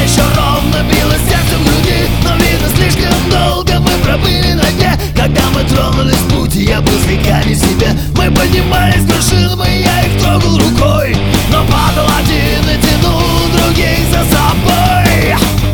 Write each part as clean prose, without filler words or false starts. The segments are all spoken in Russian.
еще ровно билось сердце в груди, но видно слишком долго мы пробыли на дне. Когда мы тронулись в путь, я был с веками в себе. Мы поднимались с вершин, я их трогал рукой, но падал один и тянул других за собой.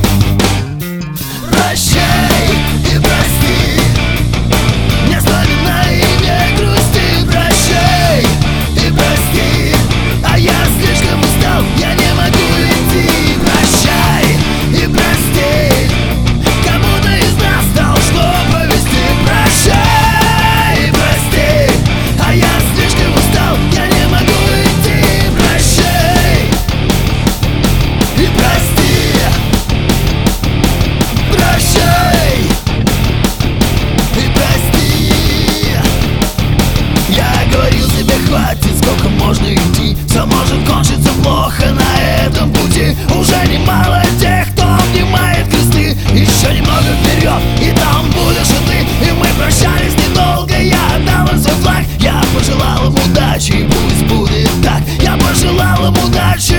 Прощай и прости, не вспоминай и не грусти. Прощай и прости, а я слишком устал, я не могу идти. Прощай и прости, кому-то из нас должно повезти. Прощай и прости, а я слишком устал, я не могу идти. Прощай и прости, прощай и прости. Я говорил себе, хватит, сколько можно идти, все может кончиться плохо на этом пути. Уже немало тех, кто обнимает кресты. Еще немного вперед, и там будешь и ты. И мы прощались недолго, я отдал им свой флаг. Я пожелал им удачи, и пусть будет так. Я пожелал им удачи,